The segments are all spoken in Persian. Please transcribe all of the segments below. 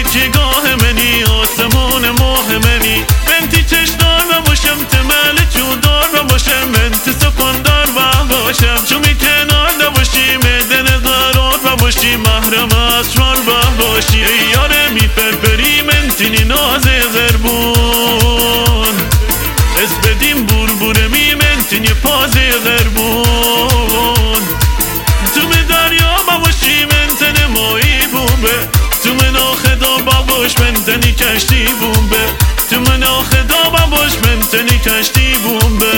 تکیگاه منی آسمون ماه منی انتی چشدار و باشم تمل جودار و باشم انتی سکندار و باشم چومی کنار نباشی مدن قرار و باشی محرم اسرار و باشی یاره میپرپری منتینی ناز غربون اس بدیم بور می منتینی پاز غربون تو به دریا باشی منتن مایی بومبه تو من آخدا باش منتنی کشتی بومبه تو من آخدا باش منتنی کشتی بومبه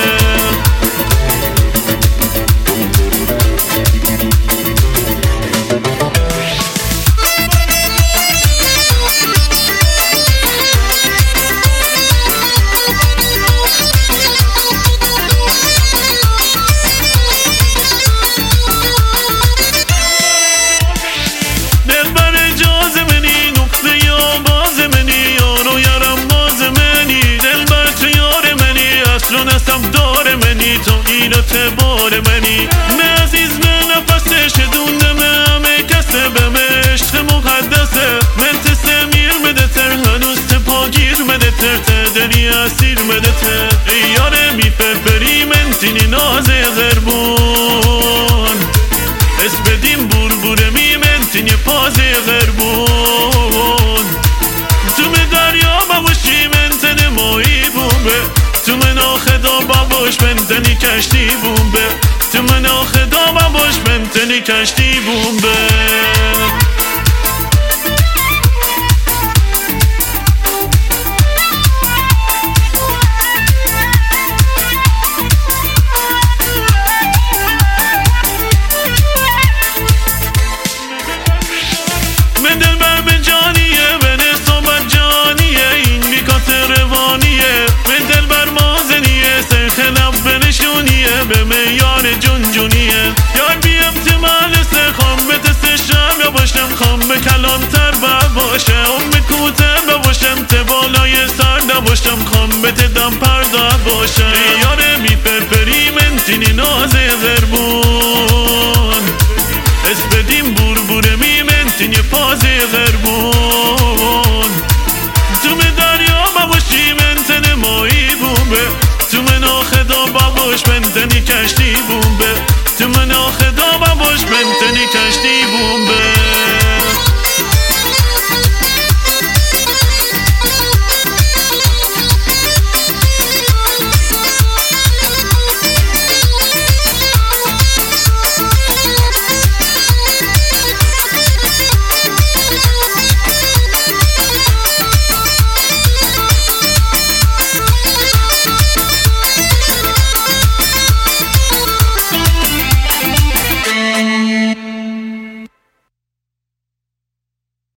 دار منی تو اینو تبار منی نه عزیز نه نفسش دوندم همه کسه به عشق مقدسه من تسمیر مده تر هنوز تپاگیر مده تر تدنی اسیر مده تر ای یاره میپرپری منتینی ناز غربون اس بدیم بور می منتینی پاز غربون تو به دریا باشی منتن مایی بومبه تو من آخدا باش منتنی کشتی بومبه تو من آخدا باش منتنی کشتی بومبه من دل بر به جانیه به نصابت جانیه این بیکات روانیه من دل بر مازنیه سرخلب به نشونیه به میان جونیه یار بیم تمال خام به دست شم یا باشم خام به کلانتر باشم به کوتر باشم تبالای سر نباشم خام به تدم پرده باشم یاره میپرپری منتینی ناز غربون اس بدیم بور می منتینی پاز غربون تو به دریا باشی منتن مایی بومبه تو من آخدا باش منتنی کشتی بومبه تو من آخدا باش منتنی کشتی